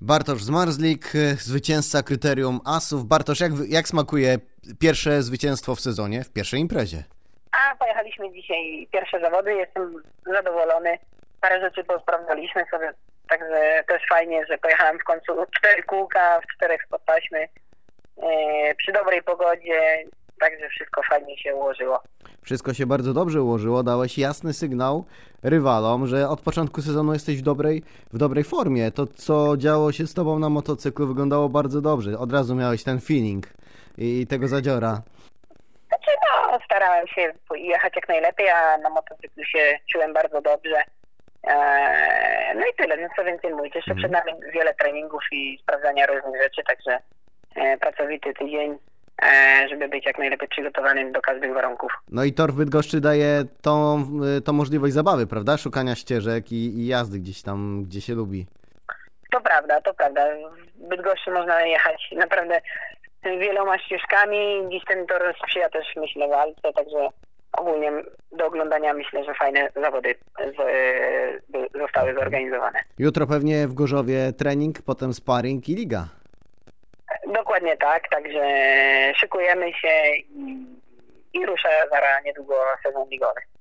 Bartosz Zmarzlik, zwycięzca Kryterium Asów. Bartosz, jak smakuje pierwsze zwycięstwo w sezonie, w pierwszej imprezie? Pojechaliśmy dzisiaj pierwsze zawody, jestem zadowolony. Parę rzeczy posprawdzaliśmy sobie, także też fajnie, że pojechałem w końcu 4 kółka, w 4 spotkaliśmy przy dobrej pogodzie, także wszystko fajnie się ułożyło. Wszystko się bardzo dobrze ułożyło, dałeś jasny sygnał rywalom, że od początku sezonu jesteś w dobrej formie. To, co działo się z tobą na motocyklu, wyglądało bardzo dobrze. Od razu miałeś ten feeling i tego zadziora. Starałem się jechać jak najlepiej, a na motocyklu się czułem bardzo dobrze. No i tyle, co więcej mówić. Jeszcze przed nami wiele treningów i sprawdzania różnych rzeczy, także pracowity tydzień, żeby być jak najlepiej przygotowanym do każdych warunków. No i tor w Bydgoszczy daje tą możliwość zabawy, prawda? Szukania ścieżek i jazdy gdzieś tam, gdzie się lubi. To prawda. W Bydgoszczy można jechać naprawdę wieloma ścieżkami. Dziś ten tor sprzyja też, myślę, walce, także ogólnie do oglądania myślę, że fajne zawody zostały zorganizowane. Jutro pewnie w Gorzowie trening, potem sparring i liga. Dokładnie tak, także szykujemy się i rusza zaraz niedługo sezon ligowy.